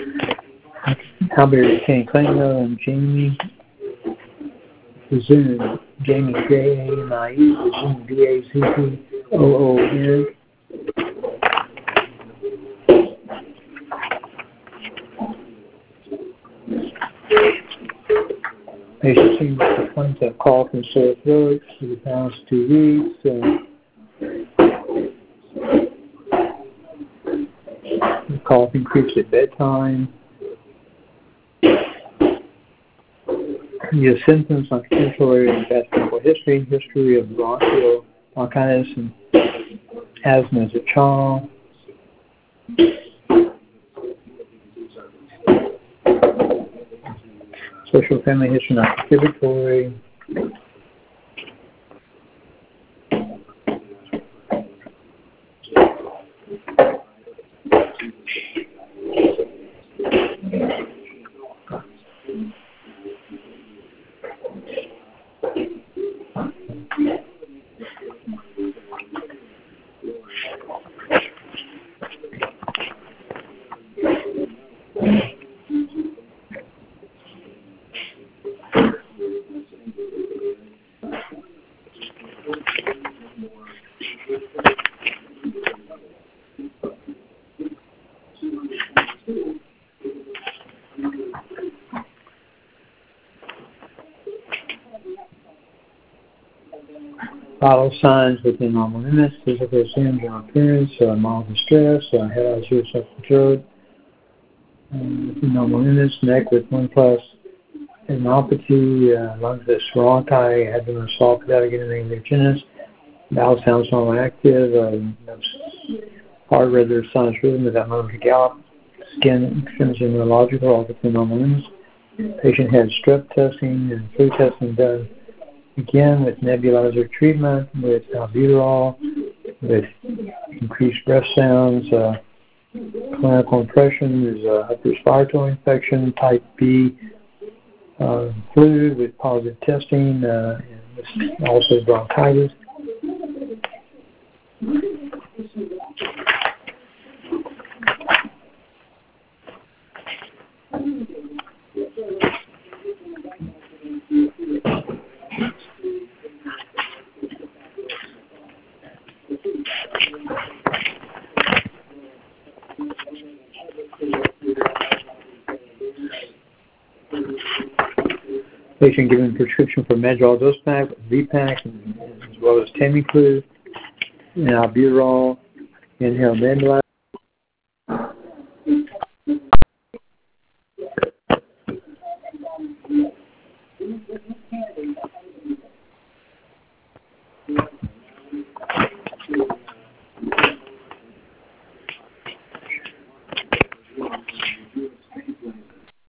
Albert King Klingel and Jamie Zoom. Jamie Jamie, Zoom Baccoon. Patient seen with complaints of cough and sore throat for the past 2 weeks. Cough increased at bedtime. Your symptoms on potential area of medical history of bronchitis and asthma as a child. Social family history not contributory. Vital signs within normal limits: physical symptoms and appearance, mild distress, head eyes, throat, within normal limits, neck with 1+ adenopathy, lungs with bronchi, abdomen soft without getting anything genus, bowel sounds normal active, heart rate or sinus rhythm without motor gallop, skin extremes and neurological, all within normal limits. Patient had strep testing and flu testing done. Again, with nebulizer treatment, with albuterol, with increased breath sounds, clinical impression is upper respiratory infection, type B flu with positive testing, and also bronchitis. Patient given prescription for Medrol dose pack, Z-Pack, as well as Tamiflu and albuterol, inhaled nebulizer.